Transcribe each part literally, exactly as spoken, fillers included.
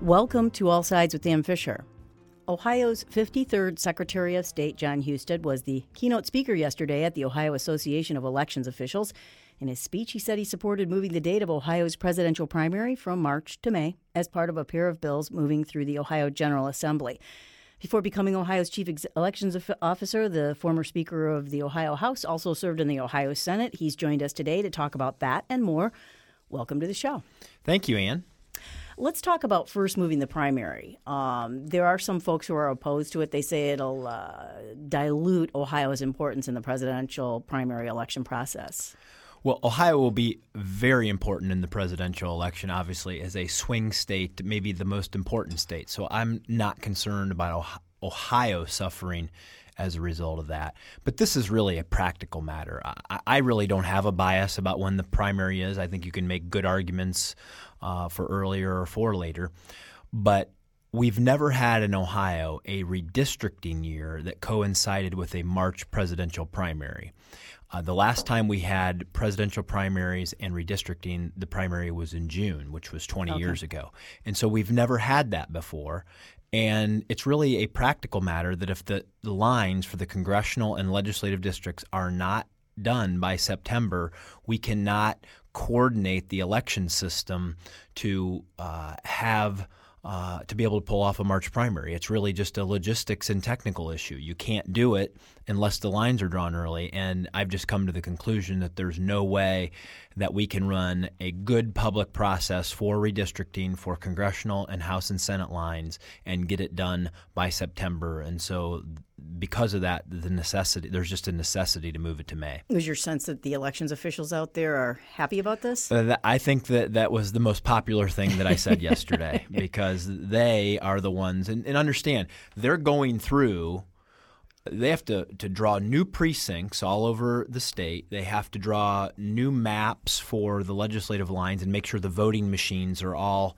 Welcome to All Sides with Dan Fisher. Ohio's fifty-third Secretary of State, Jon Husted, was the keynote speaker yesterday at the Ohio Association of Elections Officials. In his speech, he said he supported moving the date of Ohio's presidential primary from March to May as part of a pair of bills moving through the Ohio General Assembly. Before becoming Ohio's chief ex- elections officer, the former Speaker of the Ohio House also served in the Ohio Senate. He's joined us today to talk about that and more. Welcome to the show. Thank you, Ann. Let's talk about first moving the primary. Um, there are some folks who are opposed to it. They say it'll uh, dilute Ohio's importance in the presidential primary election process. Well, Ohio will be very important in the presidential election, obviously, as a swing state, maybe the most important state. So I'm not concerned about Ohio suffering as a result of that. But this is really a practical matter. I, I really don't have a bias about when the primary is. I think you can make good arguments uh, for earlier or for later. But we've never had in Ohio a redistricting year that coincided with a March presidential primary. Uh, the last time we had presidential primaries and redistricting, the primary was in June, which was twenty Okay. years ago. And so we've never had that before. And it's really a practical matter that if the, the lines for the congressional and legislative districts are not done by September, we cannot coordinate the election system to uh, have Uh, to be able to pull off a March primary. It's really just a logistics and technical issue. You can't do it unless the lines are drawn early, and I've just come to the conclusion that there's no way that we can run a good public process for redistricting for congressional and House and Senate lines and get it done by September. And so because of that, the necessity there's just a necessity to move it to May. Was your sense that the elections officials out there are happy about this? Uh, that, I think that that was the most popular thing that I said yesterday because they are the ones, and, and understand, they're going through, they have to, to draw new precincts all over the state. They have to draw new maps for the legislative lines and make sure the voting machines are all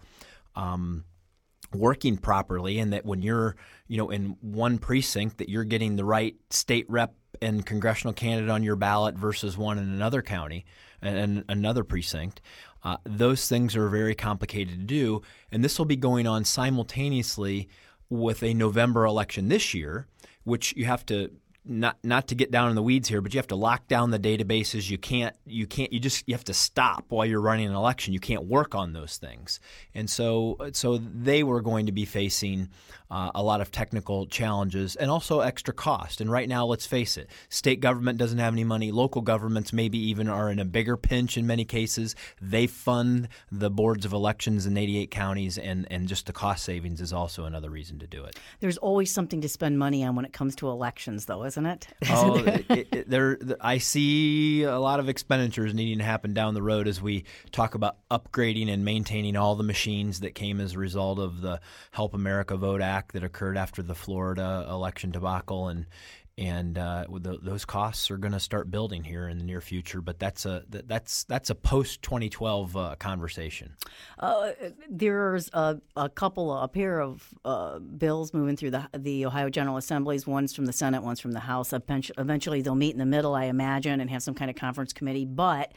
um, working properly, and that when you're, you know, in one precinct, that you're getting the right state rep and congressional candidate on your ballot versus one in another county and another precinct. Uh, those things are very complicated to do, and this will be going on simultaneously with a November election this year, which you have to not not to get down in the weeds here, but you have to lock down the databases. You can't you can't you just you have to stop while you're running an election. You can't work on those things, and so so they were going to be facing uh, a lot of technical challenges and also extra cost. And right now, let's face it, state government doesn't have any money. Local governments maybe even are in a bigger pinch in many cases. They fund the boards of elections in eighty-eight counties, and and just the cost savings is also another reason to do it. There's always something to spend money on when it comes to elections, though, isn't it? Oh, it, it, there. I see a lot of expenditures needing to happen down the road as we talk about upgrading and maintaining all the machines that came as a result of the Help America Vote Act that occurred after the Florida election debacle, and and uh, the, those costs are going to start building here in the near future. But that's a that's that's a post twenty twelve uh, conversation. Uh, there's a, a couple, a pair of uh, bills moving through the the Ohio General Assemblies. One's from the Senate, one's from the House. Eventually, they'll meet in the middle, I imagine, and have some kind of conference committee. But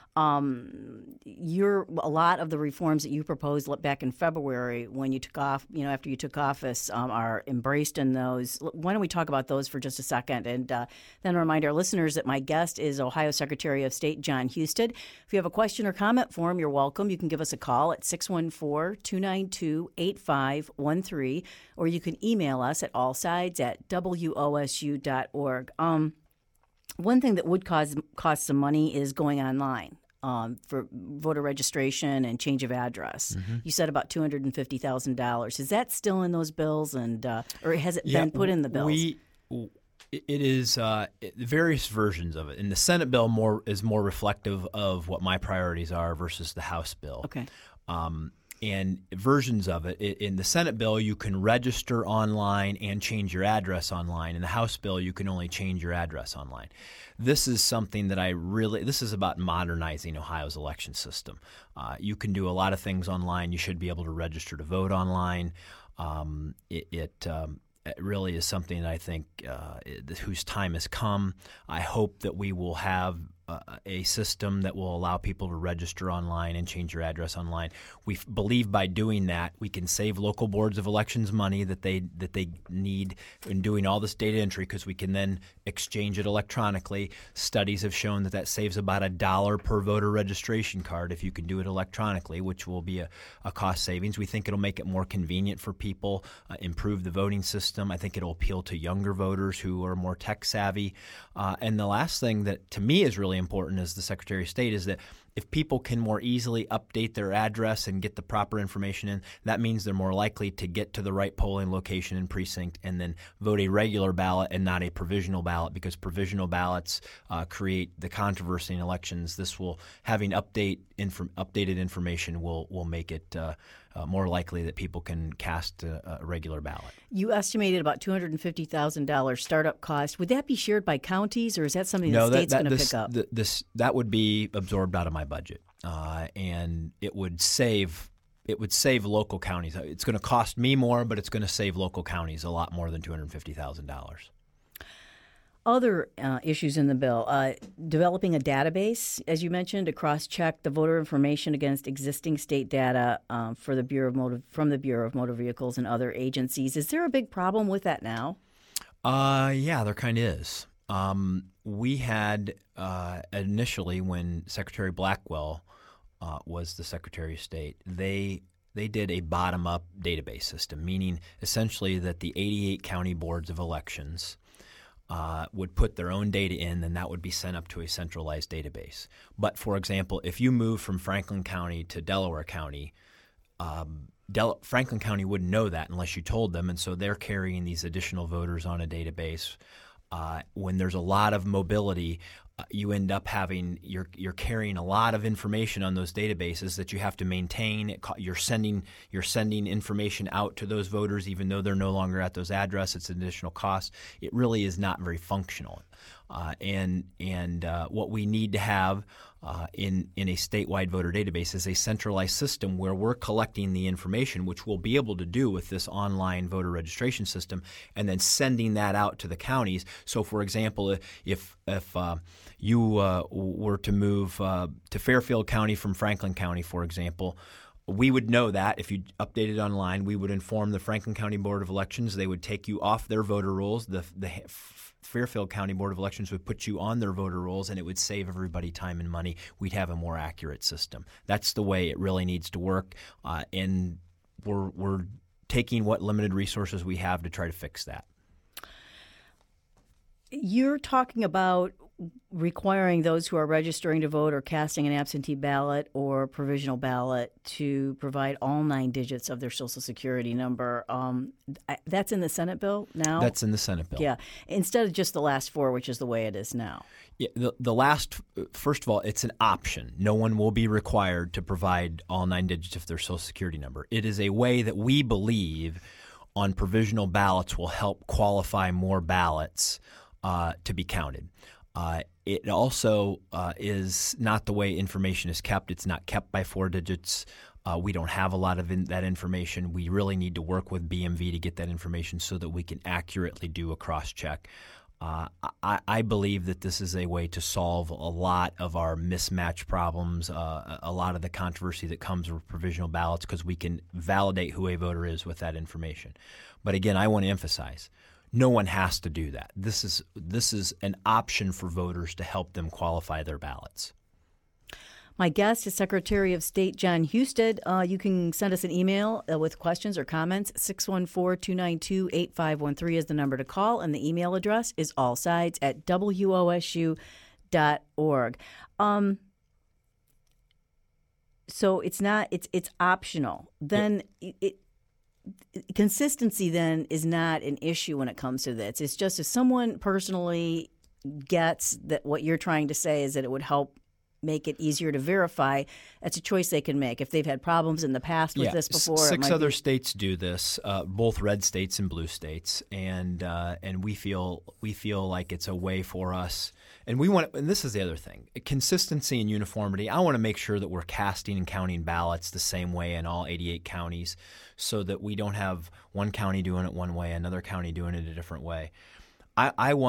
Um, you're, a lot of the reforms that you proposed back in February when you took off, you know, after you took office, um, are embraced in those. Why don't we talk about those for just a second? And uh, then remind our listeners that my guest is Ohio Secretary of State Jon Husted. If you have a question or comment for him, you're welcome. You can give us a call at six one four, two nine two, eight five one three, or you can email us at allsides at w o s u dot org. Um, one thing that would cause cost some money is going online. Um, for voter registration and change of address. Mm-hmm. You said about two hundred fifty thousand dollars. Is that still in those bills, and uh, or has it yeah, been put in the bills? We, it is uh, various versions of it. And the Senate bill more is more reflective of what my priorities are versus the House bill. Okay. Um, and versions of it. In the Senate bill, you can register online and change your address online. In the House bill, you can only change your address online. This is something that I really – this is about modernizing Ohio's election system. Uh, you can do a lot of things online. You should be able to register to vote online. Um, it it, um, it really is something that I think uh, it, whose time has come. I hope that we will have – uh, a system that will allow people to register online and change your address online. We f- believe by doing that we can save local boards of elections money that they that they need in doing all this data entry, because we can then exchange it electronically. Studies have shown that that saves about a dollar per voter registration card if you can do it electronically, which will be a, a cost savings. We think it'll make it more convenient for people, uh, improve the voting system. I think it'll appeal to younger voters who are more tech savvy. Uh, and the last thing that to me is really important as the Secretary of State is that if people can more easily update their address and get the proper information in, that means they're more likely to get to the right polling location and precinct and then vote a regular ballot and not a provisional ballot, because provisional ballots uh, create the controversy in elections. This will, having update inf- updated information will will make it uh, uh, more likely that people can cast a, a regular ballot. You estimated about two hundred fifty thousand dollars startup cost. Would that be shared by counties, or is that something no, the state's that, going to this, pick up? The, this that would be absorbed out of my budget, uh, and it would save it would save local counties. It's going to cost me more, but it's going to save local counties a lot more than two hundred fifty thousand dollars. Other uh, issues in the bill, uh, developing a database, as you mentioned, to cross-check the voter information against existing state data um, for the Bureau of Motor, from the Bureau of Motor Vehicles and other agencies. Is there a big problem with that now? Uh, yeah, there kind of is. Um, we had uh, initially, when Secretary Blackwell uh, was the Secretary of State, they they did a bottom-up database system, meaning essentially that the eighty-eight county boards of elections Uh, would put their own data in, then that would be sent up to a centralized database. But, for example, if you move from Franklin County to Delaware County, um, Del- Franklin County wouldn't know that unless you told them, and so they're carrying these additional voters on a database. Uh, when there's a lot of mobility, uh, you end up having you're you're carrying a lot of information on those databases that you have to maintain. It co- you're sending you're sending information out to those voters, even though they're no longer at those addresses. It's an additional cost. It really is not very functional. Uh, and and uh, what we need to have uh, in in a statewide voter database is a centralized system where we're collecting the information, which we'll be able to do with this online voter registration system, and then sending that out to the counties. So, for example, if if uh, you uh, were to move uh, to Fairfield County from Franklin County, for example, we would know that if you updated online. We would inform the Franklin County Board of Elections. They would take you off their voter rolls. The the Fairfield County Board of Elections would put you on their voter rolls, and it would save everybody time and money. We'd have a more accurate system. That's the way it really needs to work, uh, and we're we're taking what limited resources we have to try to fix that. You're talking about requiring those who are registering to vote or casting an absentee ballot or provisional ballot to provide all nine digits of their Social Security number. Um, that's in the Senate bill now? That's in the Senate bill. Yeah, instead of just the last four, which is the way it is now. Yeah, the, the last, first of all, it's an option. No one will be required to provide all nine digits of their Social Security number. It is a way that we believe on provisional ballots will help qualify more ballots uh, to be counted. Uh, it also uh, is not the way information is kept. It's not kept by four digits. Uh, we don't have a lot of in, that information. We really need to work with B M V to get that information so that we can accurately do a cross-check. Uh, I, I believe that this is a way to solve a lot of our mismatch problems, uh, a lot of the controversy that comes with provisional ballots, because we can validate who a voter is with that information. But again, I want to emphasize, no one has to do that. This is this is an option for voters to help them qualify their ballots. My guest is Secretary of State Jon Husted. Uh, you can send us an email uh, with questions or comments. six one four, two nine two, eight five one three is the number to call, and the email address is allsides at W O S U dot org. Um, so it's not it's it's optional. Then it, it consistency then is not an issue when it comes to this. It's just if someone personally gets that what you're trying to say is that it would help make it easier to verify, that's a choice they can make. If they've had problems in the past with yeah, this before, six it might other be... states do this, uh, both red states and blue states, and uh, and we feel we feel like it's a way for us. And we want, and this is the other thing, consistency and uniformity. I want to make sure that we're casting and counting ballots the same way in all eighty-eight counties, so that we don't have one county doing it one way, another county doing it a different way. I, I want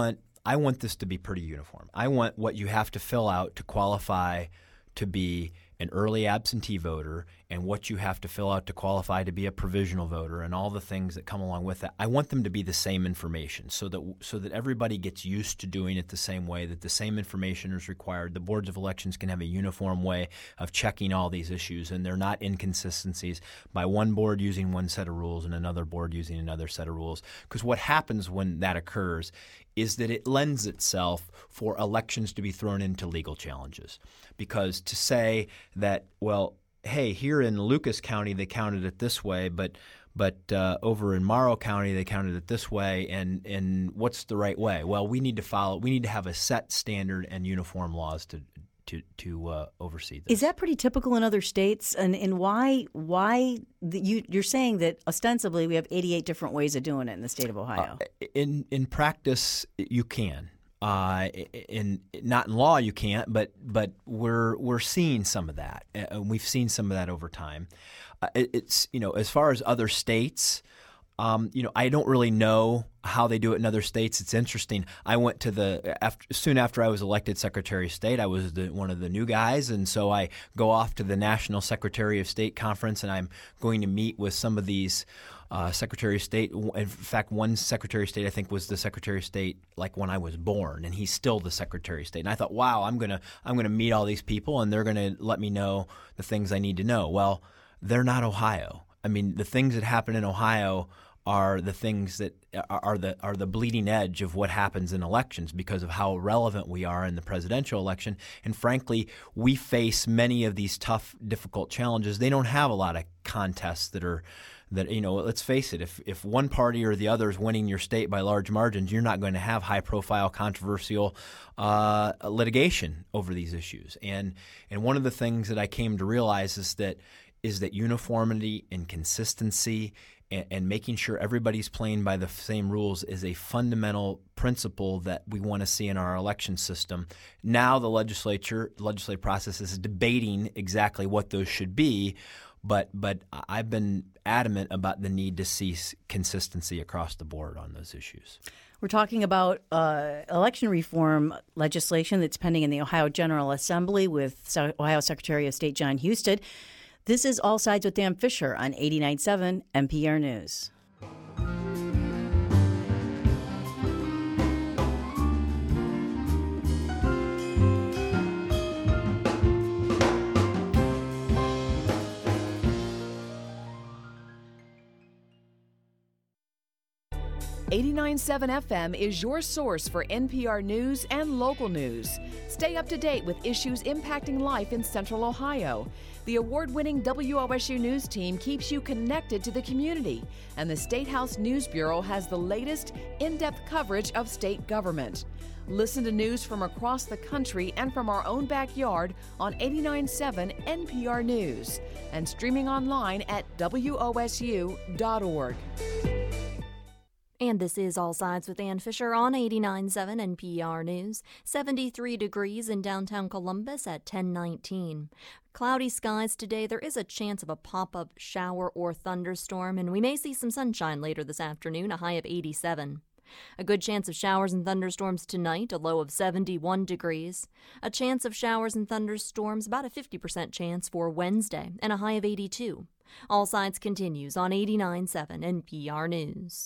I want this to be pretty uniform. I want what you have to fill out to qualify to be an early absentee voter and what you have to fill out to qualify to be a provisional voter and all the things that come along with that. I want them to be the same information so that so that everybody gets used to doing it the same way, that the same information is required. The boards of elections can have a uniform way of checking all these issues, and they're not inconsistencies by one board using one set of rules and another board using another set of rules. Because what happens when that occurs is that it lends itself for elections to be thrown into legal challenges. Because to say that, well, hey, here in Lucas County they counted it this way, but but uh, over in Morrow County they counted it this way, and, and what's the right way? Well, we need to follow. We need to have a set standard and uniform laws to to to uh, oversee this. Is that pretty typical in other states? And and why why the, you you're saying that ostensibly we have eighty-eight different ways of doing it in the state of Ohio? Uh, in in practice, you can. Uh, in not in law, you can't, but but we're we're seeing some of that, and uh, we've seen some of that over time. Uh, it, it's you know as far as other states, um, you know I don't really know how they do it in other states. It's interesting. I went to the after, soon after I was elected Secretary of State. I was the, one of the new guys, and so I go off to the National Secretary of State Conference, and I'm going to meet with some of these. Uh, Secretary of State. In fact, one Secretary of State I think was the Secretary of State like when I was born, and he's still the Secretary of State. And I thought, wow, I'm gonna I'm gonna meet all these people, and they're gonna let me know the things I need to know. Well, they're not Ohio. I mean, the things that happen in Ohio are the things that are the are the bleeding edge of what happens in elections because of how relevant we are in the presidential election. And frankly, we face many of these tough, difficult challenges. They don't have a lot of contests that are that, you know, let's face it, if, if one party or the other is winning your state by large margins, you're not going to have high-profile, controversial uh, litigation over these issues. And and one of the things that I came to realize is that is that uniformity and consistency and, and making sure everybody's playing by the same rules is a fundamental principle that we want to see in our election system. Now the legislature, the legislative process is debating exactly what those should be. But but I've been adamant about the need to see consistency across the board on those issues. We're talking about uh, election reform legislation that's pending in the Ohio General Assembly with Ohio Secretary of State Jon Husted. This is All Sides with Dan Fisher on eighty-nine point seven N P R News. eighty-nine point seven F M is your source for N P R News and local news. Stay up to date with issues impacting life in Central Ohio. The award-winning W O S U News team keeps you connected to the community, and the State House News Bureau has the latest, in-depth coverage of state government. Listen to news from across the country and from our own backyard on eighty-nine point seven N P R News and streaming online at W O S U dot org. And this is All Sides with Ann Fisher on eighty-nine point seven N P R News. seventy-three degrees in downtown Columbus at ten nineteen. Cloudy skies today. There is a chance of a pop-up shower or thunderstorm, and we may see some sunshine later this afternoon, a high of eighty-seven. A good chance of showers and thunderstorms tonight, a low of seventy-one degrees. A chance of showers and thunderstorms, about a fifty percent chance for Wednesday, and a high of eighty-two. All Sides continues on eighty-nine point seven N P R News.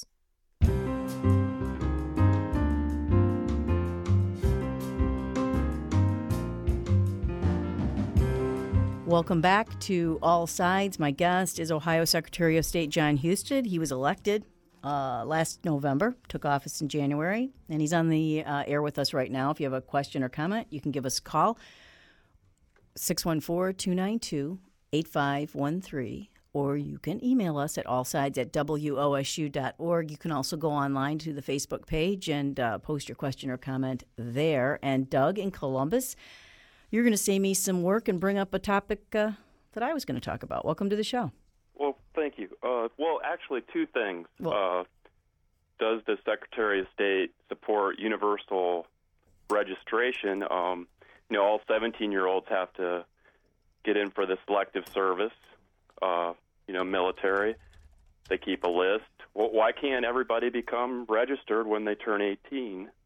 Welcome back to All Sides. My guest is Ohio Secretary of State Jon Husted. He was elected uh, last November, took office in January, and he's on the uh, air with us right now. If you have a question or comment, you can give us a call, six one four, two nine two, eight five one three, or you can email us at allsides at W O S U dot org. You can also go online to the Facebook page and uh, post your question or comment there. And Doug in Columbus, you're going to save me some work and bring up a topic uh, that I was going to talk about. Welcome to the show. Well, thank you. Uh, well, actually, two things. Well, uh, does the Secretary of State support universal registration? Um, you know, all seventeen-year-olds have to get in for the selective service, uh, you know, military. They keep a list. Well, why can't everybody become registered when they turn eighteen?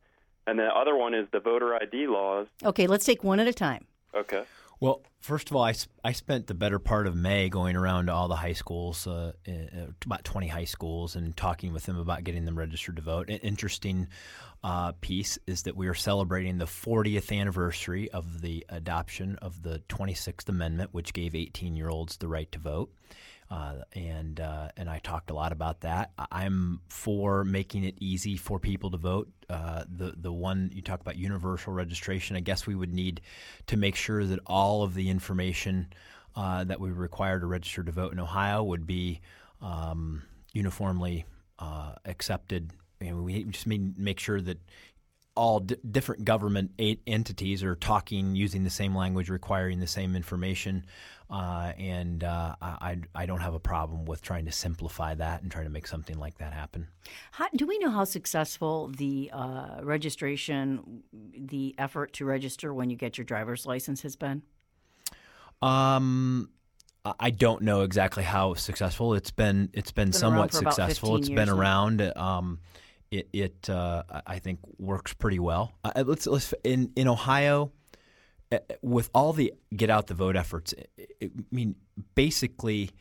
And the other one is the voter I D laws. Okay, let's take one at a time. Okay. Well, first of all, I, I spent the better part of May going around to all the high schools, uh, about twenty high schools, and talking with them about getting them registered to vote. An interesting uh, piece is that we are celebrating the fortieth anniversary of the adoption of the twenty-sixth Amendment, which gave eighteen-year-olds the right to vote. Uh, and uh, and I talked a lot about that. I'm for making it easy for people to vote. Uh, the the one you talk about, universal registration, I guess we would need to make sure that all of the information uh, that we require to register to vote in Ohio would be um, uniformly uh, accepted. And we just mean make sure that all d- different government a- entities are talking, using the same language, requiring the same information. Uh, and uh, I, I don't have a problem with trying to simplify that and trying to make something like that happen. How, do we know how successful the uh, registration, the effort to register when you get your driver's license has been? Um, I don't know exactly how successful it's been. It's been, it's been somewhat successful. It's been now. around. Um, it, it uh, I think works pretty well. Uh, let's let's in in Ohio. With all the get out the vote efforts, I mean, basically,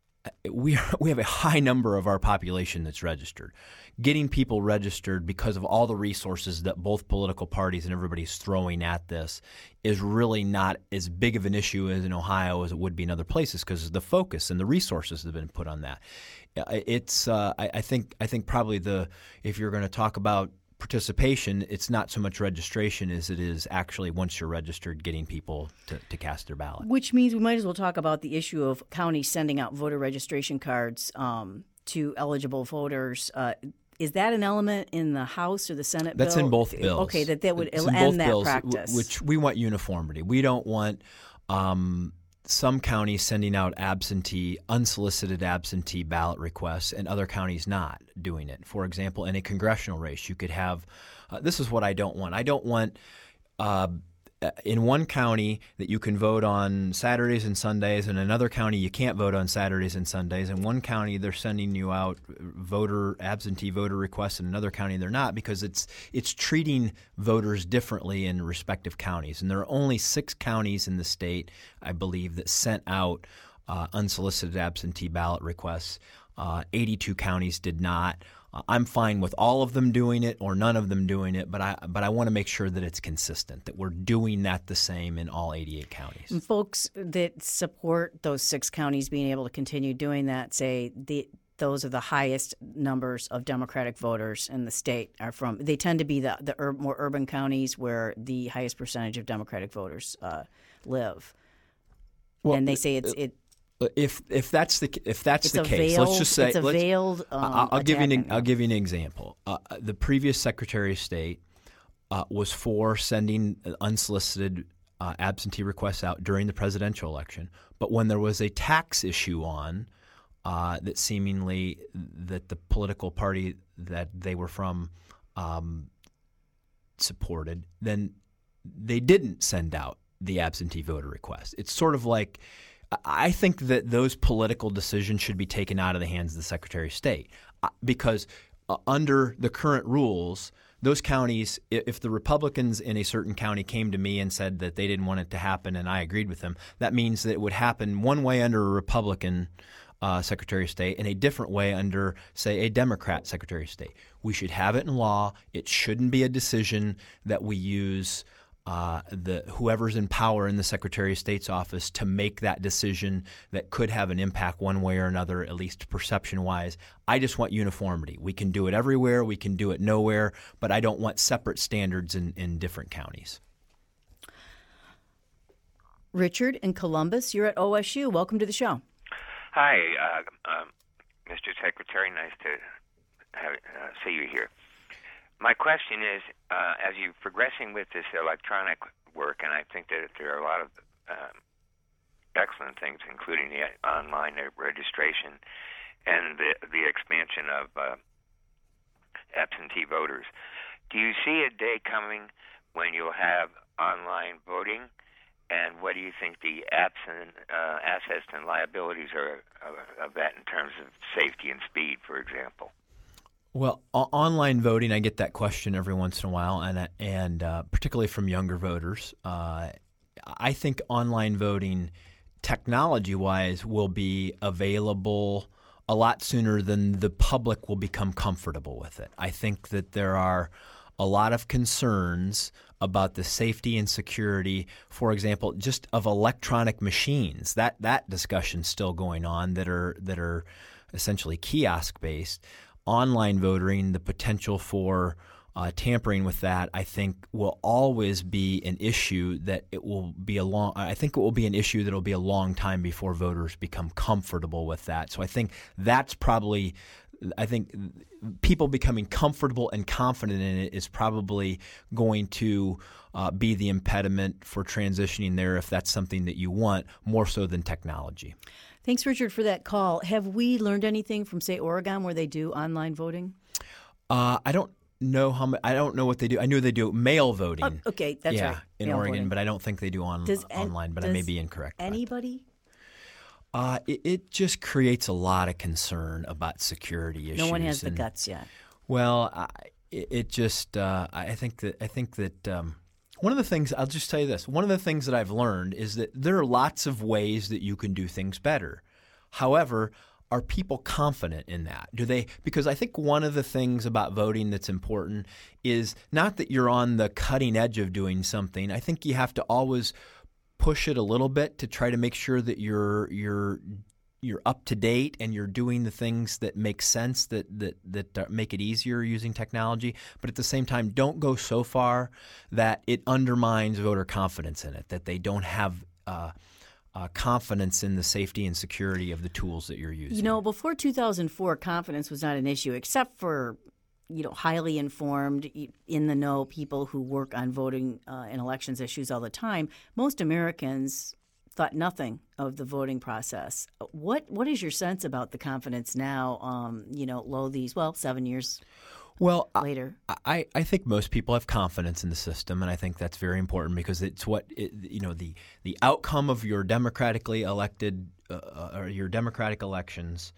we are, we have a high number of our population that's registered. Getting people registered because of all the resources that both political parties and everybody's throwing at this is really not as big of an issue as in Ohio as it would be in other places because the focus and the resources that have been put on that. It's uh, I, I think I think probably the if you're going to talk about participation, it's not so much registration as it is actually once you're registered, getting people to, to cast their ballot. Which means we might as well talk about the issue of counties sending out voter registration cards um, to eligible voters. Uh, is that an element in the House or the Senate That's bill? in both bills. Okay, that that would it's end that bills, practice. Which we want uniformity. We don't want um, some counties sending out absentee, unsolicited absentee ballot requests and other counties not doing it. For example, in a congressional race, you could have uh, – this is what I don't want. I don't want uh, in one county that you can vote on Saturdays and Sundays, and another county you can't vote on Saturdays and Sundays. In one county they're sending you out voter absentee voter requests, in another county they're not, because it's it's treating voters differently in respective counties. And there are only six counties in the state, I believe, that sent out uh, unsolicited absentee ballot requests. Uh, eighty-two counties did not. Uh, I'm fine with all of them doing it or none of them doing it, but I but I want to make sure that it's consistent, that we're doing that the same in all eighty-eight counties. And folks that support those six counties being able to continue doing that say the those are the highest numbers of Democratic voters in the state are from. They tend to be the the ur- more urban counties where the highest percentage of Democratic voters uh, live. Well, and they say it's it. If if that's the if that's it's the case, veiled, let's just say it's a let's, veiled. Um, I'll, I'll give you an attack. I'll give you an example. Uh, the previous Secretary of State uh, was for sending unsolicited uh, absentee requests out during the presidential election, but when there was a tax issue on uh, that seemingly that the political party that they were from um, supported, then they didn't send out the absentee voter request. It's sort of like. I think that those political decisions should be taken out of the hands of the Secretary of State because uh, under the current rules, those counties, if the Republicans in a certain county came to me and said that they didn't want it to happen and I agreed with them, that means that it would happen one way under a Republican uh, Secretary of State and a different way under, say, a Democrat Secretary of State. We should have it in law. It shouldn't be a decision that we use Uh, the whoever's in power in the Secretary of State's office to make that decision that could have an impact one way or another, at least perception-wise. I just want uniformity. We can do it everywhere. We can do it nowhere. But I don't want separate standards in, in different counties. Richard in Columbus, you're at O S U. Welcome to the show. Hi, uh, um, Mister Secretary. Nice to have, uh, see you here. My question is, uh, as you're progressing with this electronic work, and I think that there are a lot of um, excellent things, including the online registration and the, the expansion of uh, absentee voters, do you see a day coming when you'll have online voting? And what do you think the absent, uh, assets and liabilities are of, of that in terms of safety and speed, for example? Well, o- online voting, I get that question every once in a while, and and uh, particularly from younger voters. Uh, I think online voting, technology-wise, will be available a lot sooner than the public will become comfortable with it. I think that there are a lot of concerns about the safety and security, for example, just of electronic machines. That that discussion's still going on that are that are essentially kiosk-based. Online voting, the potential for uh, tampering with that, I think, will always be an issue that it will be a long. I think it will be an issue that will be a long time before voters become comfortable with that. So I think that's probably. I think people becoming comfortable and confident in it is probably going to uh, be the impediment for transitioning there if that's something that you want, more so than technology. Thanks, Richard, for that call. Have we learned anything from, say, Oregon, where they do online voting? Uh, I don't know how. I don't know what they do. I knew they do mail voting. Oh, okay, that's yeah, right. in mail Oregon, voting. But I don't think they do on Does an- online. But does I may be incorrect. Anybody? Uh, it, it just creates a lot of concern about security issues. No one has the and, guts yet. Well, I, it, it just uh, I think that I think that um, one of the things I'll just tell you this. One of the things that I've learned is that there are lots of ways that you can do things better. However, are people confident in that? Do they? Because I think one of the things about voting that's important is not that you're on the cutting edge of doing something. I think you have to always push it a little bit to try to make sure that you're you're you're up to date and you're doing the things that make sense, that that that make it easier using technology. But at the same time, don't go so far that it undermines voter confidence in it, that they don't have uh, uh, confidence in the safety and security of the tools that you're using. You know, before two thousand four, confidence was not an issue, except for you know, highly informed, in the know people who work on voting uh, and elections issues all the time. Most Americans thought nothing of the voting process. What what is your sense about the confidence now? Um, you know, lo these well seven years well later. I, I think most people have confidence in the system, and I think that's very important because it's what it, you know the the outcome of your democratically elected uh, or your democratic elections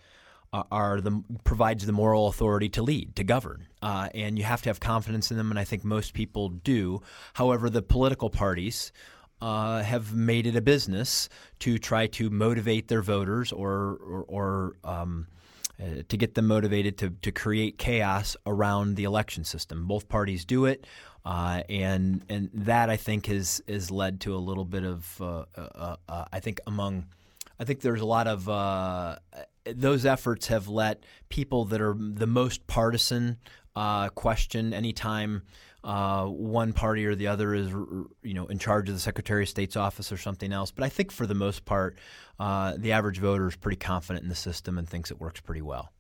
are the provides the moral authority to lead, to govern, uh, and you have to have confidence in them, and I think most people do. However, the political parties uh, have made it a business to try to motivate their voters or or, or um, uh, to get them motivated to to create chaos around the election system. Both parties do it, uh, and and that I think has has led to a little bit of uh, uh, uh, I think among I think there's a lot of uh, those efforts have let people that are the most partisan uh, question anytime uh, one party or the other is, you know, in charge of the Secretary of State's office or something else. But I think for the most part, uh, the average voter is pretty confident in the system and thinks it works pretty well.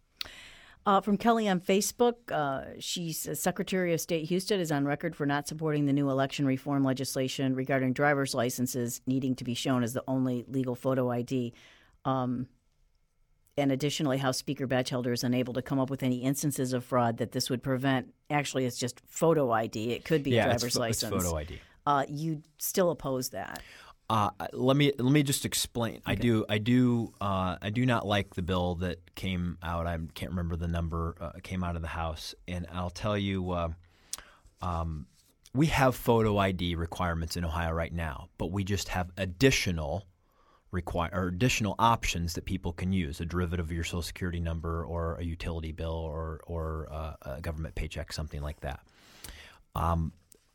Uh, from Kelly on Facebook, uh, she says Secretary of State Husted is on record for not supporting the new election reform legislation regarding driver's licenses needing to be shown as the only legal photo I D. Um, and additionally, House Speaker Batchelder is unable to come up with any instances of fraud that this would prevent. Actually, it's just photo I D. It could be yeah, a driver's it's, license. it's photo I D. Uh, you still oppose that? Uh, let me let me just explain. Okay. I do I do uh, I do not like the bill that came out. I can't remember the number. Uh, came out of the House, and I'll tell you, uh, um, we have photo I D requirements in Ohio right now, but we just have additional require or additional options that people can use: a derivative of your Social Security number, or a utility bill, or or uh, a government paycheck, something like that. Um,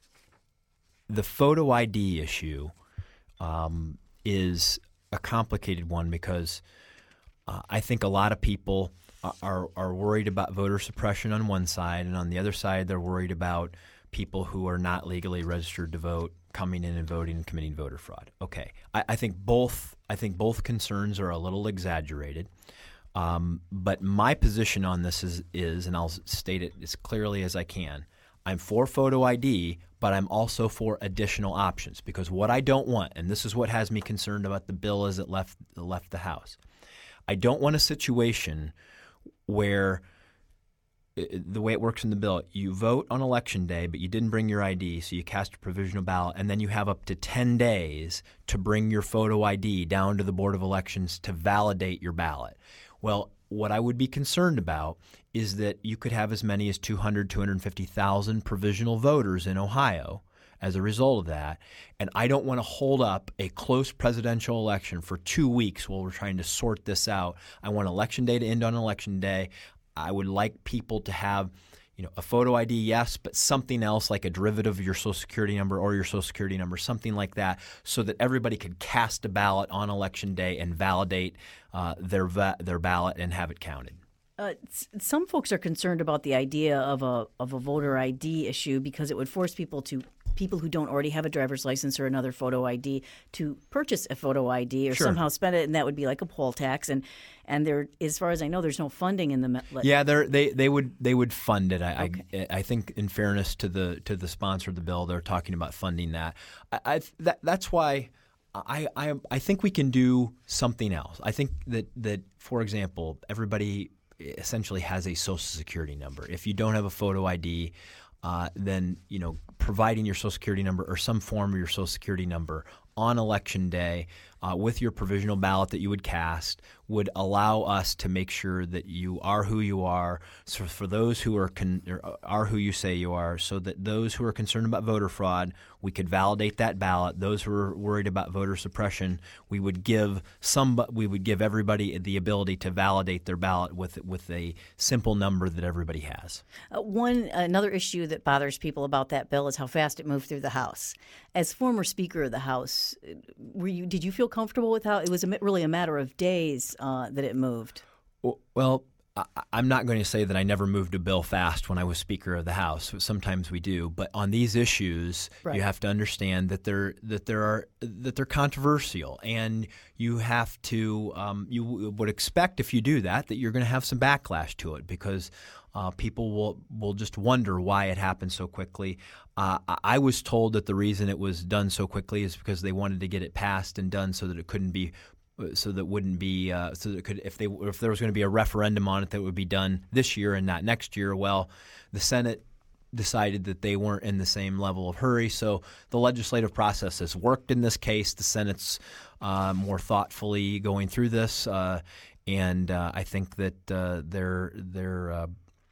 the photo I D issue. Um, is a complicated one because uh, I think a lot of people are, are worried about voter suppression on one side, and on the other side they're worried about people who are not legally registered to vote coming in and voting and committing voter fraud. Okay, I, I think both I think both concerns are a little exaggerated, um, but my position on this is, is, and I'll state it as clearly as I can, I'm for photo I D, but I'm also for additional options, because what I don't want, and this is what has me concerned about the bill as it left left the House, I don't want a situation where the way it works in the bill, you vote on election day, but you didn't bring your I D, so you cast a provisional ballot, and then you have up to ten days to bring your photo I D down to the Board of Elections to validate your ballot. Well, what I would be concerned about is that you could have as many as two hundred, two hundred fifty thousand provisional voters in Ohio as a result of that. And I don't want to hold up a close presidential election for two weeks while we're trying to sort this out. I want Election Day to end on Election Day. I would like people to have, you know, a photo I D, yes, but something else like a derivative of your Social Security number or your Social Security number, something like that, so that everybody could cast a ballot on Election Day and validate uh, their va- their ballot and have it counted. Uh, some folks are concerned about the idea of a of a voter I D issue because it would force people to people who don't already have a driver's license or another photo I D to purchase a photo I D or sure. somehow spend it, and that would be like a poll tax. And and there, as far as I know, there's no funding in the. Yeah, they they would they would fund it. I, okay. I I think in fairness to the to the sponsor of the bill, they're talking about funding that. I, I that that's why. I, I I think we can do something else. I think that, that for example, everybody essentially has a Social Security number. If you don't have a photo I D, uh, then you know providing your Social Security number or some form of your Social Security number on Election Day uh, with your provisional ballot that you would cast would allow us to make sure that you are who you are. So for those who are con- are who you say you are, so that those who are concerned about voter fraud, we could validate that ballot. Those who are worried about voter suppression, we would give some. We would give everybody the ability to validate their ballot with with a simple number that everybody has. Uh, one another issue that bothers people about that bill is how fast it moved through the House. As former Speaker of the House, were you did you feel comfortable with how it was a, really a matter of days uh, that it moved? Well, I, I'm not going to say that I never moved a bill fast when I was Speaker of the House. Sometimes we do, but on these issues, right. you have to understand that they're that there are that they're controversial, and you have to um, you would expect if you do that that you're going to have some backlash to it because. Uh, people will will just wonder why it happened so quickly. Uh, I was told that the reason it was done so quickly is because they wanted to get it passed and done so that it couldn't be, so that wouldn't be, uh, so that it could if they if there was going to be a referendum on it that would be done this year and not next year. Well, the Senate decided that they weren't in the same level of hurry, so the legislative process has worked in this case. The Senate's uh, more thoughtfully going through this, uh, and uh, I think that uh, they're they're. Uh,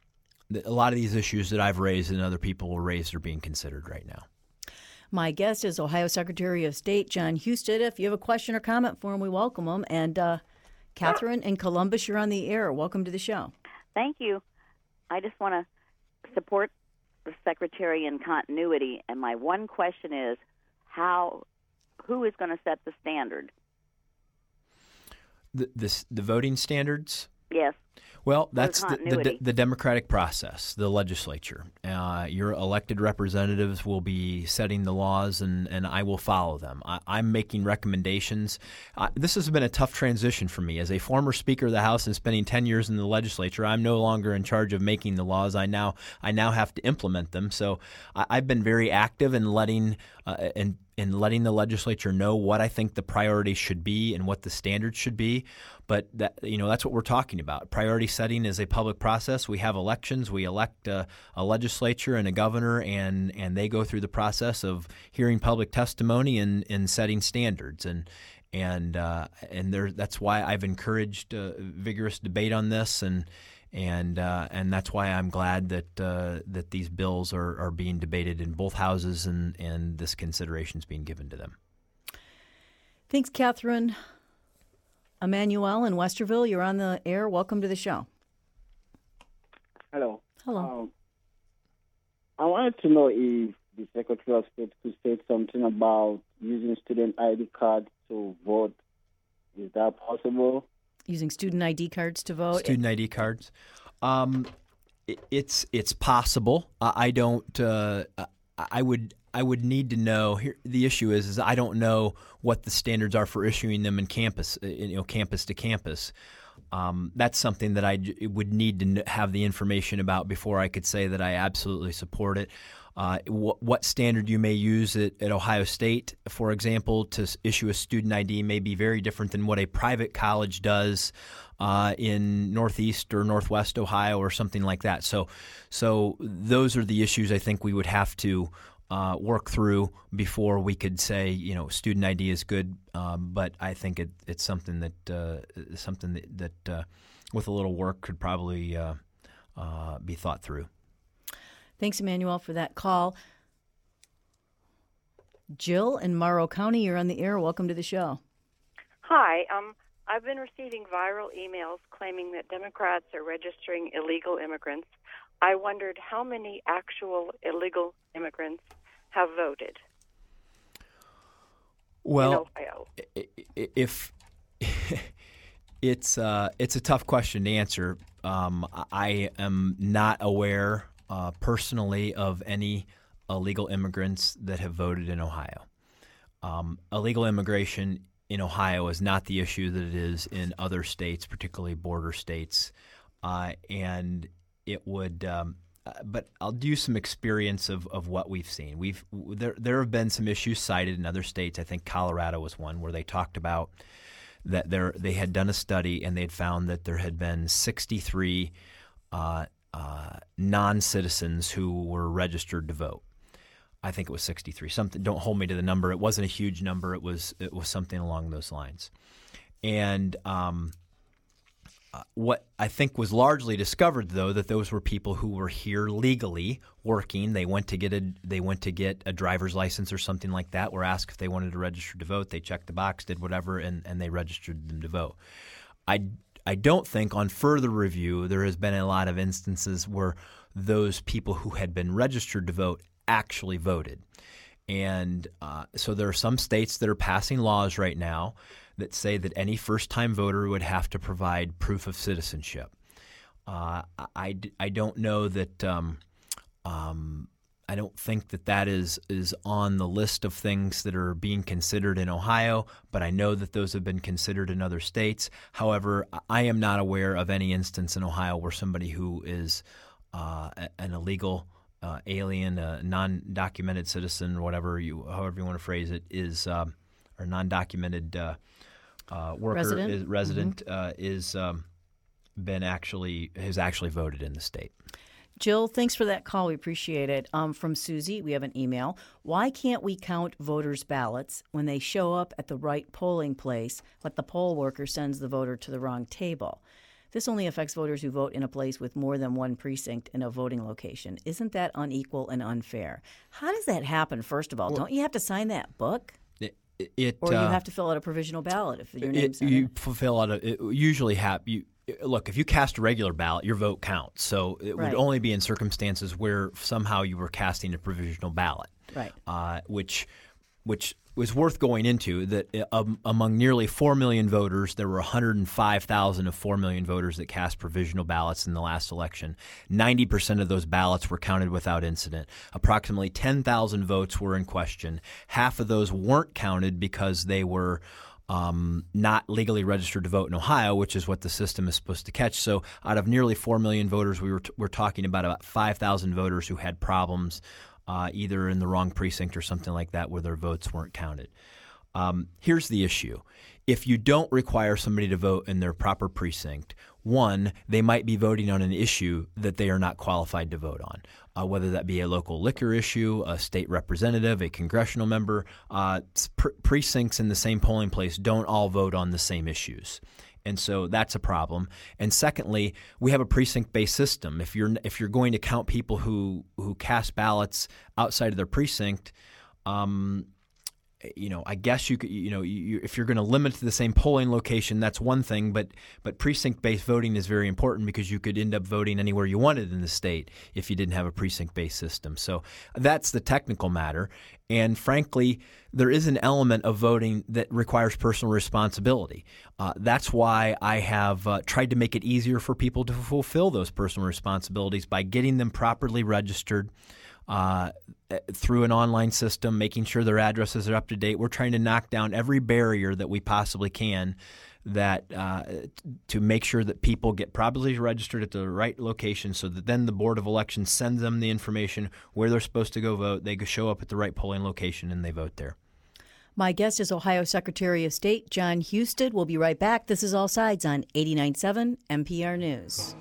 A lot of these issues that I've raised and other people will raise are being considered right now. My guest is Ohio Secretary of State Jon Husted. If you have a question or comment for him, we welcome him. And uh, Catherine in Columbus, you're on the air. Welcome to the show. Thank you. I just want to support the Secretary in continuity. And my one question is, how, who is going to set the standard? The, this, the voting standards? Yes. Well, that's the, the, the democratic process, the legislature. Uh, your elected representatives will be setting the laws, and, and I will follow them. I, I'm making recommendations. Uh, this has been a tough transition for me. As a former Speaker of the House and spending ten years in the legislature, I'm no longer in charge of making the laws. I now I now have to implement them. So I, I've been very active in letting uh, and in letting the legislature know what I think the priorities should be and what the standards should be. But that you know that's what we're talking about. Priority setting is a public process. We have elections. We elect a, a legislature and a governor, and, and they go through the process of hearing public testimony and, and setting standards. And and uh, and there that's why I've encouraged uh, vigorous debate on this, and and uh, and that's why I'm glad that uh, that these bills are, are being debated in both houses, and, and this consideration is being given to them. Thanks, Catherine. Emmanuel in Westerville, you're on the air. Welcome to the show. Hello. Hello. Um, I wanted to know if the Secretary of State could say something about using student I D cards to vote. Is that possible? Using student I D cards to vote? Student I D cards. Um, it, it's it's possible. Uh, I don't. Uh, I would. I would need to know. Here, the issue is, is I don't know what the standards are for issuing them in campus, you know, campus to campus. Um, that's something that I would need to have the information about before I could say that I absolutely support it. Uh, wh- what standard you may use at, at Ohio State, for example, to issue a student I D may be very different than what a private college does uh, in Northeast or Northwest Ohio or something like that. So, so those are the issues I think we would have to Uh, work through before we could say, you know, student I D is good. Um, but I think it, it's something that uh, something that, that uh, with a little work, could probably uh, uh, be thought through. Thanks, Emmanuel, for that call. Jill in Morrow County, you're on the air. Welcome to the show. Hi. Um, I've been receiving viral emails claiming that Democrats are registering illegal immigrants. I wondered how many actual illegal immigrants have voted. Well, in Ohio. if it's uh, it's a tough question to answer. Um, I am not aware uh, personally of any illegal immigrants that have voted in Ohio. Um, illegal immigration in Ohio is not the issue that it is in other states, particularly border states, uh, and it would. Um, but I'll do some experience of, of what we've seen. We've there there have been some issues cited in other states. I think Colorado was one where they talked about that there they had done a study and they'd found that there had been sixty-three uh, uh, non-citizens who were registered to vote. I think it was sixty-three. Something. Don't hold me to the number. It wasn't a huge number. It was it was something along those lines. And um, uh, what I think was largely discovered, though, that those were people who were here legally working. They went to get a they went to get a driver's license or something like that. Were asked if they wanted to register to vote. They checked the box, did whatever, and, and they registered them to vote. I I don't think on further review there has been a lot of instances where those people who had been registered to vote actually voted. And uh, so there are some states that are passing laws right now that say that any first-time voter would have to provide proof of citizenship. Uh, I, I don't know that um, um, I don't think that that is is on the list of things that are being considered in Ohio, but I know that those have been considered in other states. However, I am not aware of any instance in Ohio where somebody who is uh, an illegal Uh, alien, uh, non-documented citizen, whatever you, however you want to phrase it, is um, or non-documented uh, uh, worker, resident, is, resident mm-hmm. uh, is um, been actually has actually voted in the state. Jill, thanks for that call. We appreciate it. Um, from Susie, we have an email. Why can't we count voters' ballots when they show up at the right polling place, but the poll worker sends the voter to the wrong table? This only affects voters who vote in a place with more than one precinct in a voting location. Isn't that unequal and unfair? How does that happen, first of all? Well, don't you have to sign that book? It, it, or you uh, have to fill out a provisional ballot if your name's it, on you it? fulfill out a, it usually have you look, if you cast a regular ballot, your vote counts. So it right. would only be in circumstances where somehow you were casting a provisional ballot. Right. Uh, which which was worth going into, that um, among nearly four million voters, there were one hundred five thousand of four million voters that cast provisional ballots in the last election. ninety percent of those ballots were counted without incident. Approximately ten thousand votes were in question. Half of those weren't counted because they were um, not legally registered to vote in Ohio, which is what the system is supposed to catch. So out of nearly four million voters, we were, t- we're talking about about five thousand voters who had problems Uh, either in the wrong precinct or something like that where their votes weren't counted. Um, here's the issue. If you don't require somebody to vote in their proper precinct, one, they might be voting on an issue that they are not qualified to vote on, uh, whether that be a local liquor issue, a state representative, a congressional member. Uh, pre- precincts in the same polling place don't all vote on the same issues. And so that's a problem. And secondly, we have a precinct-based system. If you're if you're going to count people who, who cast ballots outside of their precinct, um, you know, I guess you could, you know, you, if you're going to limit to the same polling location, that's one thing. But but precinct-based voting is very important because you could end up voting anywhere you wanted in the state if you didn't have a precinct-based system. So that's the technical matter. And frankly, there is an element of voting that requires personal responsibility. Uh, that's why I have uh, tried to make it easier for people to fulfill those personal responsibilities by getting them properly registered uh, through an online system, making sure their addresses are up to date. We're trying to knock down every barrier that we possibly can that uh, to make sure that people get properly registered at the right location so that then the Board of Elections sends them the information where they're supposed to go vote. They go show up at the right polling location and they vote there. My guest is Ohio Secretary of State Jon Husted. We'll be right back. This is All Sides on eighty-nine point seven N P R News.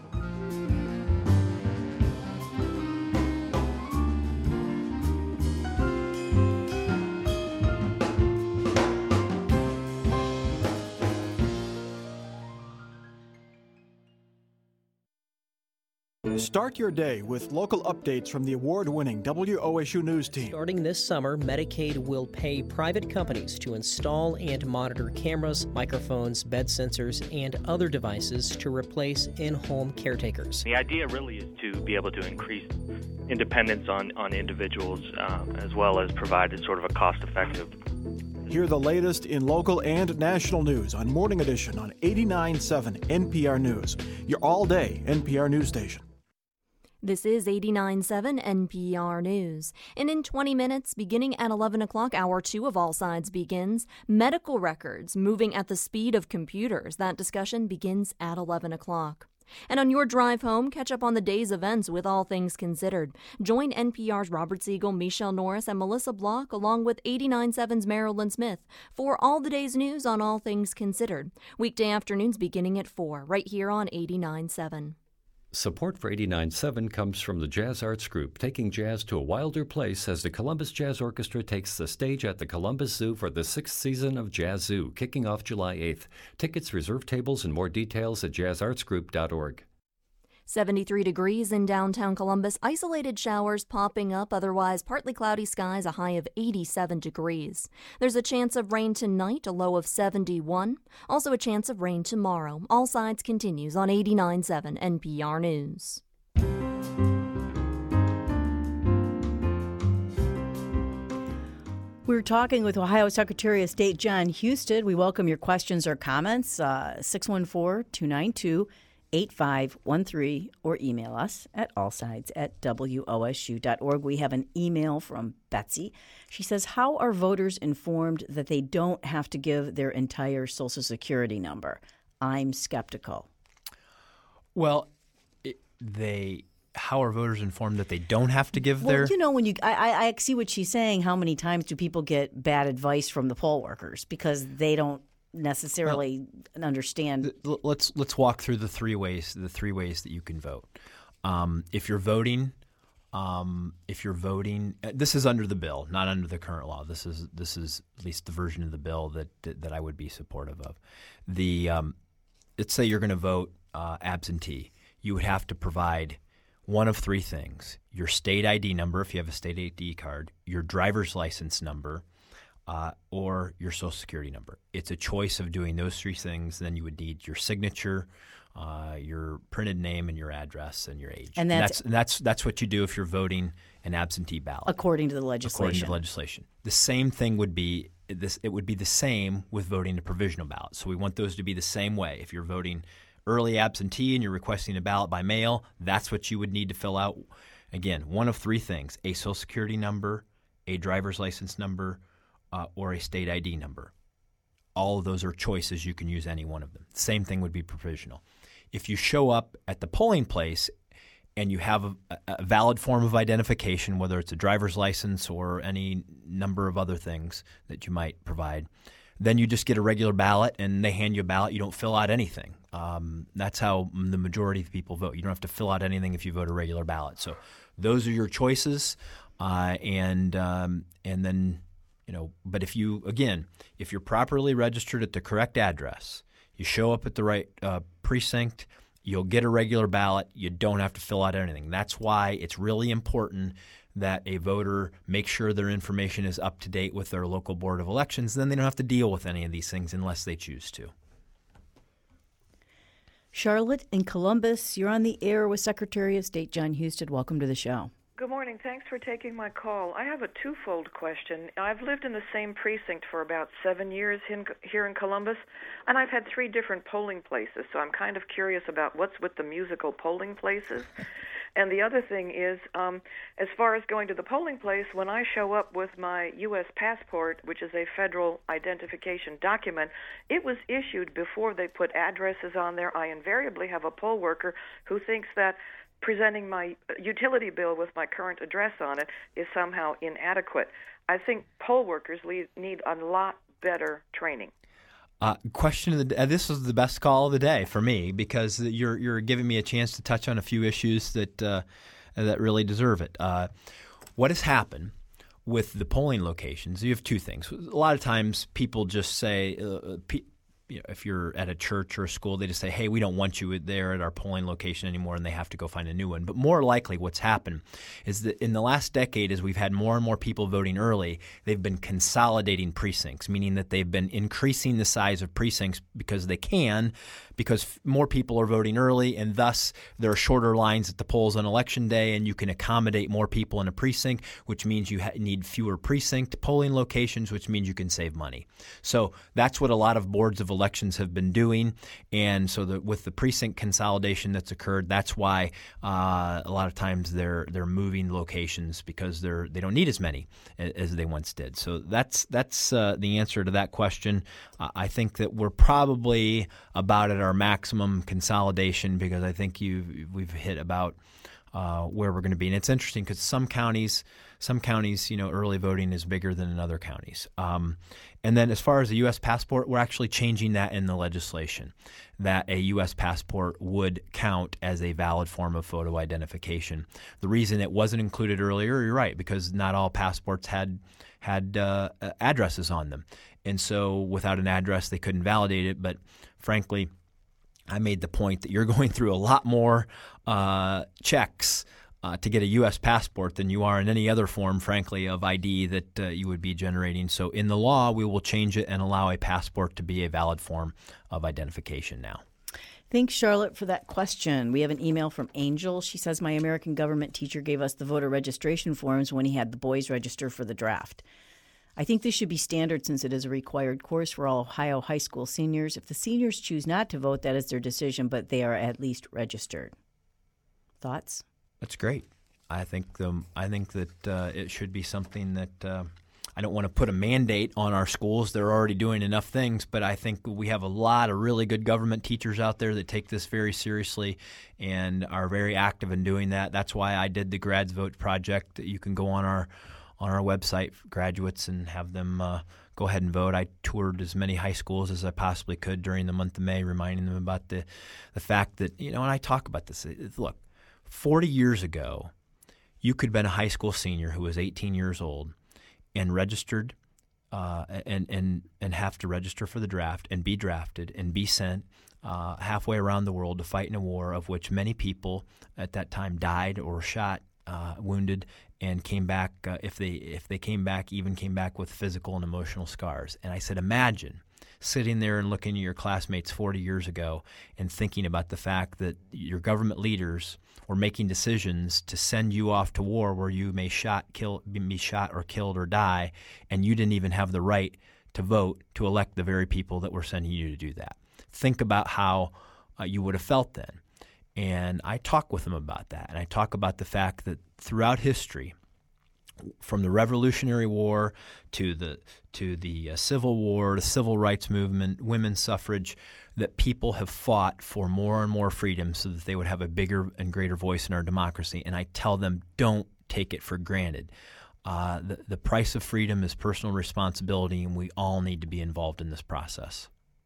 Start your day with local updates from the award-winning W O S U News team. Starting this summer, Medicaid will pay private companies to install and monitor cameras, microphones, bed sensors, and other devices to replace in-home caretakers. The idea really is to be able to increase independence on, on individuals um, as well as provide a sort of a cost-effective. Hear the latest in local and national news on Morning Edition on eighty-nine point seven N P R News, your all-day N P R news station. This is eighty-nine point seven N P R News. And in twenty minutes, beginning at eleven o'clock, hour two of All Sides begins. Medical records moving at the speed of computers. That discussion begins at eleven o'clock. And on your drive home, catch up on the day's events with All Things Considered. Join N P R's Robert Siegel, Michelle Norris, and Melissa Block, along with eighty-nine point seven's Marilyn Smith, for all the day's news on All Things Considered. Weekday afternoons beginning at four, right here on eighty-nine point seven. Support for eighty-nine point seven comes from the Jazz Arts Group, taking jazz to a wilder place as the Columbus Jazz Orchestra takes the stage at the Columbus Zoo for the sixth season of Jazz Zoo, kicking off July eighth. Tickets, reserve tables, and more details at jazz arts group dot org. seventy-three degrees in downtown Columbus, isolated showers popping up, otherwise partly cloudy skies, a high of eighty-seven degrees. There's a chance of rain tonight, a low of seventy-one. Also a chance of rain tomorrow. All Sides continues on eighty-nine point seven N P R News. We're talking with Ohio Secretary of State Jon Husted. We welcome your questions or comments, uh, six one four, two nine two, eight five one three, or email us at allsides at W O S U dot org. We have an email from Betsy. She says, how are voters informed that they don't have to give their entire Social Security number? I'm skeptical. Well, it, they... How are voters informed that they don't have to give well, their... you know, when you, I, I, I see what she's saying. How many times do people get bad advice from the poll workers because they don't necessarily well, understand? Let's let's walk through the three ways the three ways that you can vote. Um, if you're voting, um, if you're voting, this is under the bill, not under the current law. This is this is at least the version of the bill that that, that I would be supportive of. The um, let's say you're going to vote uh, absentee, you would have to provide one of three things: your state I D number, if you have a state I D card, your driver's license number, uh, or your Social Security number. It's a choice of doing those three things. Then you would need your signature, uh, your printed name, and your address and your age. And that's, and that's, that's that's what you do if you're voting an absentee ballot. According to the legislation. According to the legislation. The same thing would be this. It would be the same with voting a provisional ballot. So we want those to be the same way. If you're voting early absentee and you're requesting a ballot by mail, that's what you would need to fill out. Again, one of three things: a Social Security number, a driver's license number, uh, or a state I D number. All of those are choices. You can use any one of them. Same thing would be provisional. If you show up at the polling place and you have a, a valid form of identification, whether it's a driver's license or any number of other things that you might provide, then you just get a regular ballot and they hand you a ballot. You don't fill out anything. Um, that's how the majority of people vote. You don't have to fill out anything if you vote a regular ballot. So those are your choices. Uh, and um, and then, you know, but if you, again, if you're properly registered at the correct address, you show up at the right uh, precinct, you'll get a regular ballot. You don't have to fill out anything. That's why it's really important that a voter make sure their information is up to date with their local board of elections. Then they don't have to deal with any of these things unless they choose to. Charlotte in Columbus, you're on the air with Secretary of State Jon Husted. Welcome to the show. Good morning. Thanks for taking my call. I have a twofold question. I've lived in the same precinct for about seven years in, here in Columbus, and I've had three different polling places, so I'm kind of curious about what's with the musical polling places. And the other thing is, um, as far as going to the polling place, when I show up with my U S passport, which is a federal identification document, it was issued before they put addresses on there. I invariably have a poll worker who thinks that presenting my utility bill with my current address on it is somehow inadequate. I think poll workers need a lot better training. Uh, question of the day. This is the best call of the day for me because you're you're giving me a chance to touch on a few issues that uh, that really deserve it. Uh, what has happened with the polling locations? You have two things. A lot of times people just say, uh, pe- you know, if you're at a church or a school, they just say, hey, we don't want you there at our polling location anymore, and they have to go find a new one. But more likely what's happened is that in the last decade, as we've had more and more people voting early, they've been consolidating precincts, meaning that they've been increasing the size of precincts because they can, because more people are voting early, and thus there are shorter lines at the polls on Election Day, and you can accommodate more people in a precinct, which means you ha- need fewer precinct polling locations, which means you can save money. So that's what a lot of boards of elections have been doing, and so the, with the precinct consolidation that's occurred, that's why uh, a lot of times they're they're moving locations because they're they don't need as many as, as they once did. So that's that's uh, the answer to that question. Uh, I think that we're probably about at our maximum consolidation because I think you we've hit about uh, where we're going to be. And it's interesting because some counties, some counties, you know, early voting is bigger than in other counties. Um, and then as far as the U S passport, we're actually changing that in the legislation, that a U S passport would count as a valid form of photo identification. The reason it wasn't included earlier, you're right, because not all passports had had uh, addresses on them. And so without an address, they couldn't validate it. But frankly, I made the point that you're going through a lot more uh, checks uh, to get a U S passport than you are in any other form, frankly, of I D that uh, you would be generating. So in the law, we will change it and allow a passport to be a valid form of identification now. Thanks, Charlotte, for that question. We have an email from Angel. She says, my American government teacher gave us the voter registration forms when he had the boys register for the draft. I think this should be standard since it is a required course for all Ohio high school seniors. If the seniors choose not to vote, that is their decision, but they are at least registered. Thoughts? That's great. I think the I think that uh, it should be something that uh, I don't want to put a mandate on our schools. They're already doing enough things, but I think we have a lot of really good government teachers out there that take this very seriously and are very active in doing that. That's why I did the Grads Vote project. You can go on our on our website, graduates, and have them uh, go ahead and vote. I toured as many high schools as I possibly could during the month of May, reminding them about the the fact that, you know, and I talk about this. Look, forty years ago, you could have been a high school senior who was eighteen years old and registered uh, and, and, and have to register for the draft and be drafted and be sent uh, halfway around the world to fight in a war of which many people at that time died or shot, uh, wounded, and came back, uh, if they if they came back, even came back with physical and emotional scars. And I said, imagine sitting there and looking at your classmates forty years ago and thinking about the fact that your government leaders were making decisions to send you off to war where you may shot, kill, be shot or killed or die, and you didn't even have the right to vote to elect the very people that were sending you to do that. Think about how uh, you would have felt then. And I talk with them about that, and I talk about the fact that throughout history, from the Revolutionary War to the to the uh, Civil War, the Civil Rights Movement, women's suffrage, that people have fought for more and more freedom so that they would have a bigger and greater voice in our democracy. And I tell them, don't take it for granted. Uh, the, the price of freedom is personal responsibility, and we all need to be involved in this process.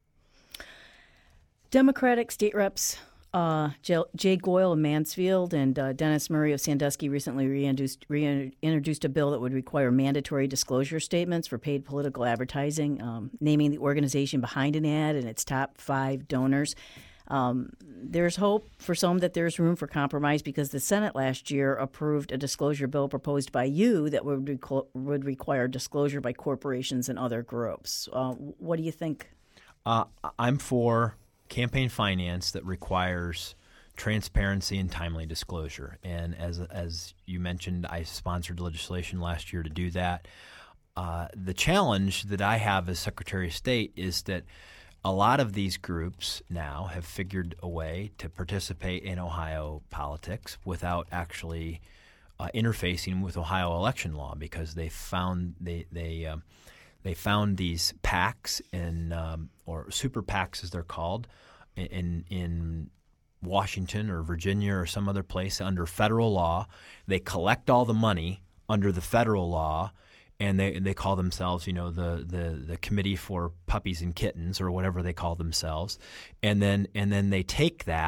Democratic state reps Uh, Jay Goyle of Mansfield and uh, Dennis Murray of Sandusky recently reintroduced, reintroduced a bill that would require mandatory disclosure statements for paid political advertising, um, naming the organization behind an ad and its top five donors. Um, there's hope for some that there's room for compromise because the Senate last year approved a disclosure bill proposed by you that would, requ- would require disclosure by corporations and other groups. Uh, what do you think? Uh, I'm for campaign finance that requires transparency and timely disclosure. And as as you mentioned, I sponsored legislation last year to do that. Uh, the challenge that I have as Secretary of State is that a lot of these groups now have figured a way to participate in Ohio politics without actually uh, interfacing with Ohio election law because they found they they um, They found these PACs in, um, or super PACs as they're called, in in Washington or Virginia or some other place under federal law. They collect all the money under the federal law, and they they call themselves, you know, the the the Committee for Puppies and Kittens or whatever they call themselves, and then and then they take that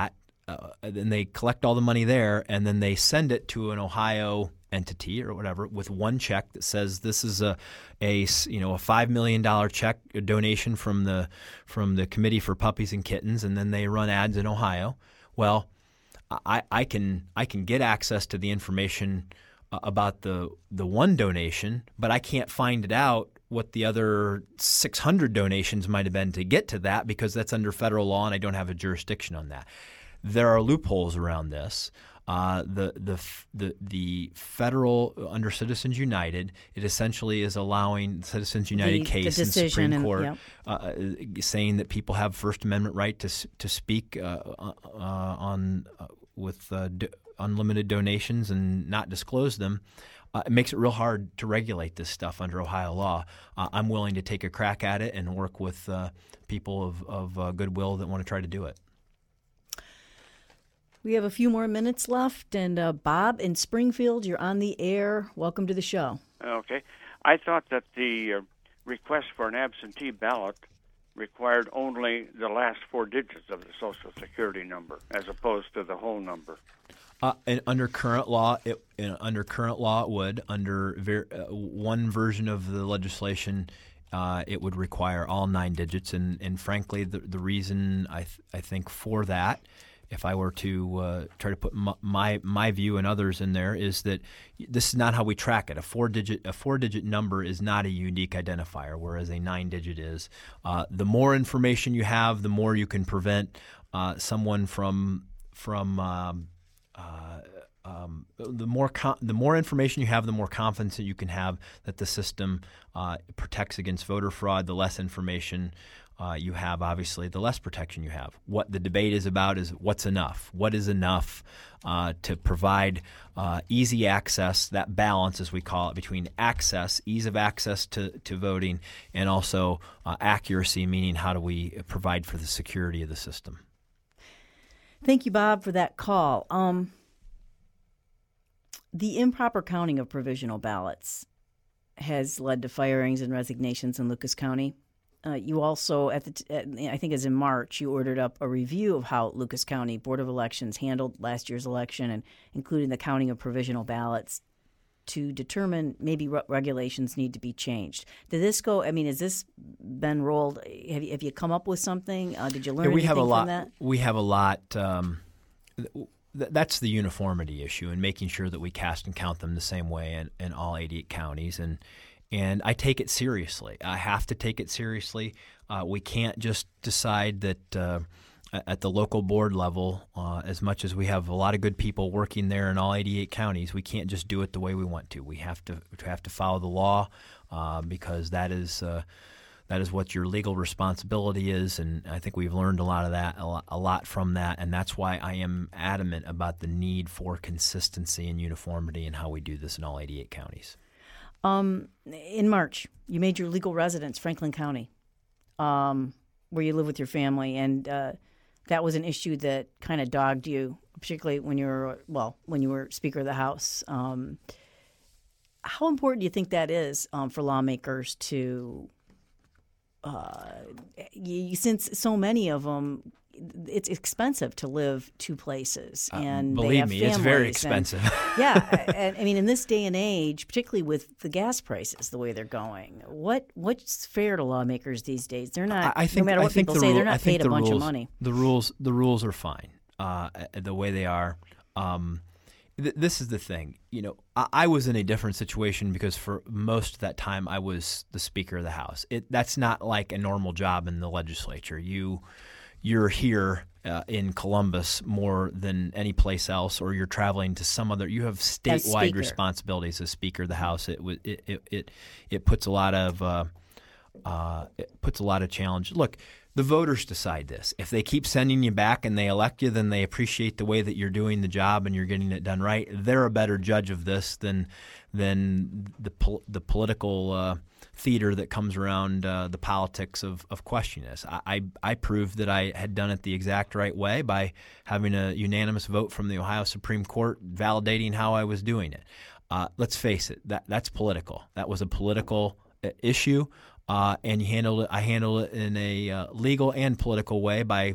uh, and they collect all the money there, and then they send it to an Ohio entity or whatever with one check that says this is a, a you know a five million dollar check, a donation from the from the Committee for Puppies and Kittens, and then they run ads in Ohio. Well, I, I can I can get access to the information uh, about the the one donation, but I can't find it out what the other six hundred donations might have been to get to that, because that's under federal law and I don't have a jurisdiction on that. There are loopholes around this. Uh, the the the the federal under Citizens United, it essentially is allowing Citizens United the, case the in the Supreme and, Court, yep. uh, saying that people have First Amendment right to to speak uh, uh, on uh, with uh, do, unlimited donations and not disclose them. Uh, it makes it real hard to regulate this stuff under Ohio law. Uh, I'm willing to take a crack at it and work with uh, people of, of uh, goodwill that want to try to do it. We have a few more minutes left, and uh, Bob in Springfield, you're on the air. Welcome to the show. Okay. I thought that the uh, request for an absentee ballot required only the last four digits of the Social Security number, as opposed to the whole number. Uh, and under current law, it uh, under current law it would. Under ver- uh, one version of the legislation, uh, it would require all nine digits. And, and frankly, the the reason I th- I think for that, if I were to uh, try to put my, my my view and others in there, is that this is not how we track it. A four digit a four digit number is not a unique identifier, whereas a nine digit is. Uh, the more information you have, the more you can prevent uh, someone from from um, Uh, um, the more com- the more information you have, the more confidence that you can have that the system uh, protects against voter fraud. The less information uh, you have, obviously, the less protection you have. What the debate is about is what's enough. What is enough uh, to provide uh, easy access, that balance, as we call it, between access, ease of access to, to voting, and also uh, accuracy, meaning how do we provide for the security of the system. Thank you, Bob, for that call. Um, the improper counting of provisional ballots has led to firings and resignations in Lucas County. Uh, you also, at the, t- at, I think it's in March, you ordered up a review of how Lucas County Board of Elections handled last year's election, and including the counting of provisional ballots, to determine maybe what regulations need to be changed. Did this go? I mean, has this been rolled? Have you, have you come up with something? Uh, did you learn yeah, we anything have a lot, from that? We have a lot. Um, th- that's the uniformity issue, and making sure that we cast and count them the same way in, in all eighty-eight counties. And and I take it seriously. I have to take it seriously. Uh, we can't just decide that. Uh, At the local board level, uh, as much as we have a lot of good people working there in all eighty-eight counties, we can't just do it the way we want to. We have to we have to follow the law uh, because that is uh, that is what your legal responsibility is, and I think we've learned a lot of that, a lot, a lot from that, and that's why I am adamant about the need for consistency and uniformity in how we do this in all eighty-eight counties. Um, in March, you made your legal residence Franklin County, um, where you live with your family, and uh, that was an issue that kind of dogged you, particularly when you were, well, when you were Speaker of the House. Um, how important do you think that is um, for lawmakers to, uh, you, since so many of them, it's expensive to live two places, and uh, they believe have me, families. it's very and, expensive. yeah, and I mean, in this day and age, particularly with the gas prices the way they're going, what what's fair to lawmakers these days? They're not. I think, no matter I what think people the say, rule, they're not I think paid a bunch rules, of money. The rules, the rules are fine uh, the way they are. Um, th- this is the thing, you know. I, I was in a different situation because for most of that time I was the Speaker of the House. It that's not like a normal job in the legislature. You you're here. Uh, in Columbus more than any place else, or you're traveling to some other. You have statewide responsibilities as Speaker of the House. It it it it, it puts a lot of uh, uh, it puts a lot of challenge. Look, the voters decide this. If they keep sending you back and they elect you, then they appreciate the way that you're doing the job and you're getting it done right. They're a better judge of this than than the pol- the political. Uh, theater that comes around uh, the politics of, of questioning this. I, I, I proved that I had done it the exact right way by having a unanimous vote from the Ohio Supreme Court validating how I was doing it. Uh, let's face it, that that's political. That was a political uh, issue, uh, and you handled it. I handled it in a uh, legal and political way by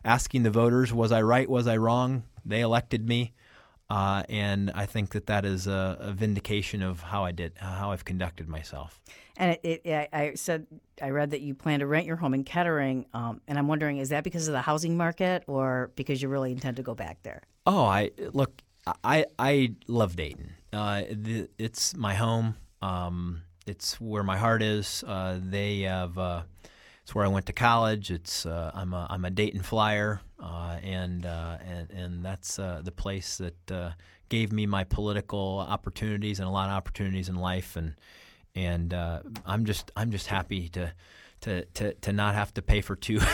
asking the voters, was I right, was I wrong? They elected me. Uh, and I think that that is a, a vindication of how I did, how I've conducted myself. And it, it, I said, I read that you plan to rent your home in Kettering, um, and I'm wondering, is that because of the housing market or because you really intend to go back there? Oh, I look, I I love Dayton. Uh, the, it's my home. Um, it's where my heart is. Uh, they have. Uh, it's where I went to college. It's uh, I'm a I'm a Dayton Flyer, uh, and uh, and and that's uh, the place that uh, gave me my political opportunities and a lot of opportunities in life. And and uh, I'm just I'm just happy to. To, to, to not have to pay for two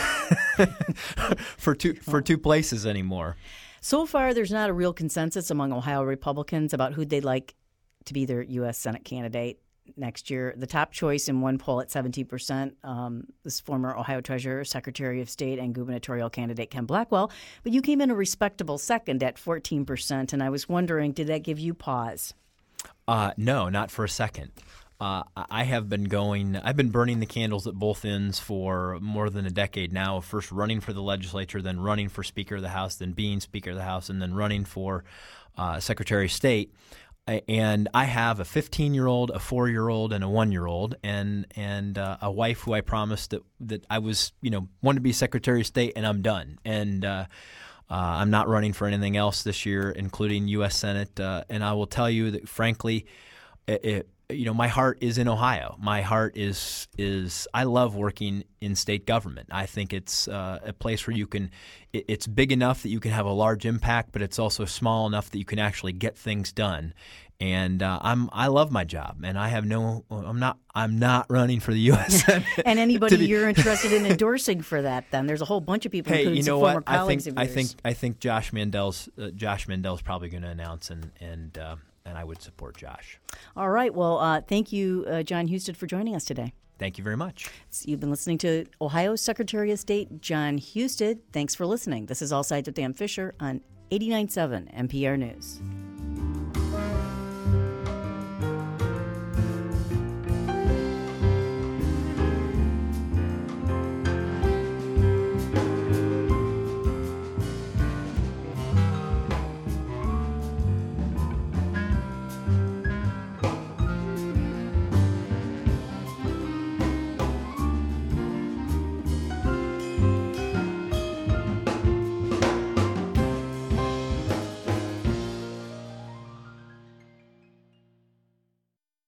for two for two places anymore. So far, there's not a real consensus among Ohio Republicans about who they'd like to be their U S Senate candidate next year. The top choice in one poll at seventeen percent um, is former Ohio Treasurer, Secretary of State, and gubernatorial candidate Ken Blackwell. But you came in a respectable second at fourteen percent, and I was wondering, did that give you pause? Uh, no, not for a second. Uh, I have been going, I've been burning the candles at both ends for more than a decade now, first running for the legislature, then running for Speaker of the House, then being Speaker of the House, and then running for uh, Secretary of State. And I have a fifteen-year-old, a four-year-old, and a one-year-old, and and uh, a wife who I promised that, that I was, you know, wanted to be Secretary of State, and I'm done. And uh, uh, I'm not running for anything else this year, including U S Senate. Uh, and I will tell you that, frankly, it, it you know, my heart is in Ohio. My heart is is I love working in state government. I think it's uh, a place where you can. It, it's big enough that you can have a large impact, but it's also small enough that you can actually get things done. And uh, I'm I love my job, and I have no. I'm not. I'm not running for the U S Senate. And anybody be, you're interested in endorsing for that? Then there's a whole bunch of people, hey, including you know some what? former I colleagues think of I yours. think I think Josh Mandel's uh, Josh Mandel's probably going to announce, and and uh, and I would support Josh. All right. Well, uh, thank you, uh, Jon Husted, for joining us today. Thank you very much. So you've been listening to Ohio Secretary of State Jon Husted. Thanks for listening. This is All Sides with Dan Fisher on eighty-nine point seven N P R News.